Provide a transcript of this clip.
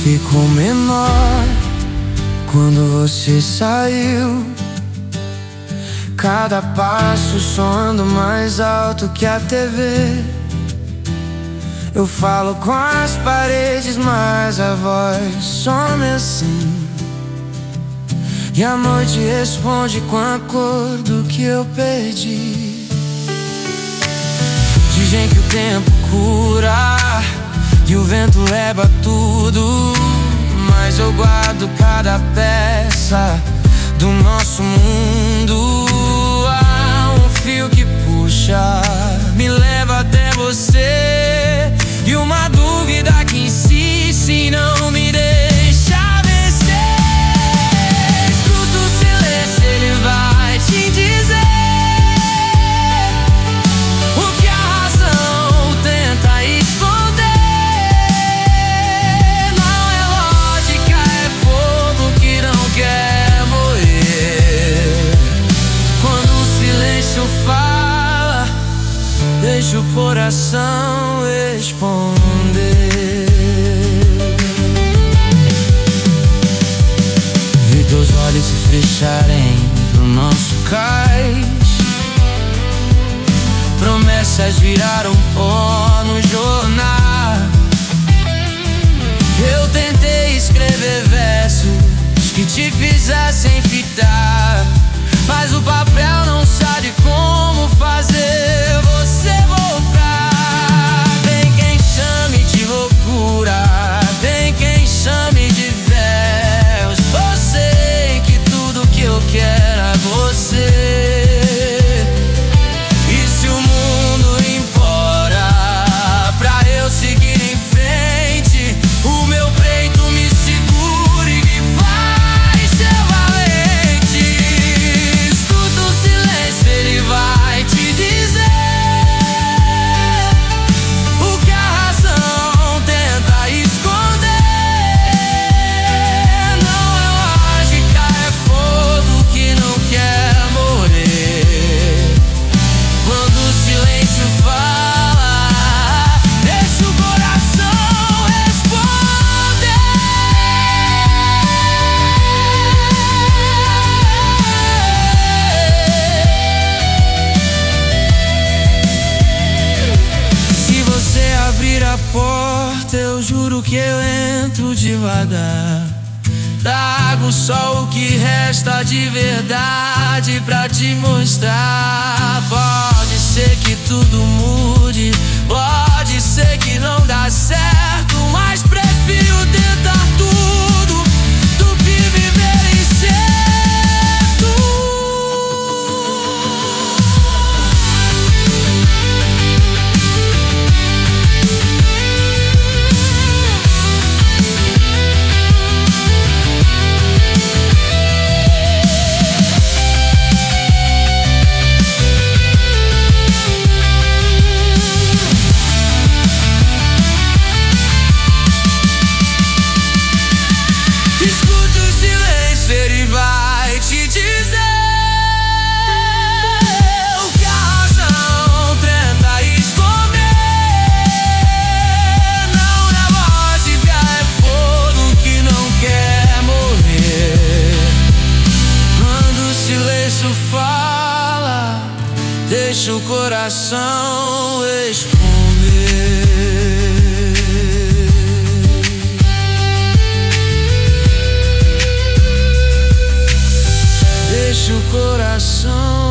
ficou menor quando você saiu. Cada passo soando mais alto que a TV. Eu falo com as paredes, mas a voz some assim. E a noite responde com a cor do que eu perdi. Dizem que o tempo cura e o vento leva tudo, mas eu guardo cada peça do nosso mundo. Há um fio que puxa, me leva até você, e uma dúvida que insiste em não me deixar vencer. Escuta o silêncio, ele vai te dizer o que a razão tenta esconder. Não é lógica, é fogo que não quer morrer. Quando o silêncio fala, deixa o coração responder. Vi teus olhos se fecharem pro nosso cais. Promessas viraram pó no jornal. Eu tentei escrever versos que te fizessem fitar, mas o papel não sabe como fazer você voltar. Tem quem chame de loucura, tem quem chame de véus. Eu sei que tudo que eu quero é você. E se o mundo implora pra eu seguir em frente, o meu peito me segura e me faz ser valente. Escuta o silêncio, ele vai te dizer o que a razão tenta esconder. Não é lógica, é fogo que não quer morrer. Quando o silêncio fala, deixa o coração responder. Se você abrir a porta, eu juro que eu entro devagar. Trago só o que resta de verdade pra te mostrar. Pode ser que tudo mude, pode ser que não dá certo, mas prefiro tentar tudo do que viver incerto. Escuta o silêncio, ele vai te dizer o que a razão tenta esconder. Não é lógica, é fogo que não quer morrer. Quando o silêncio fala, deixa o coração responder. Deixa o coração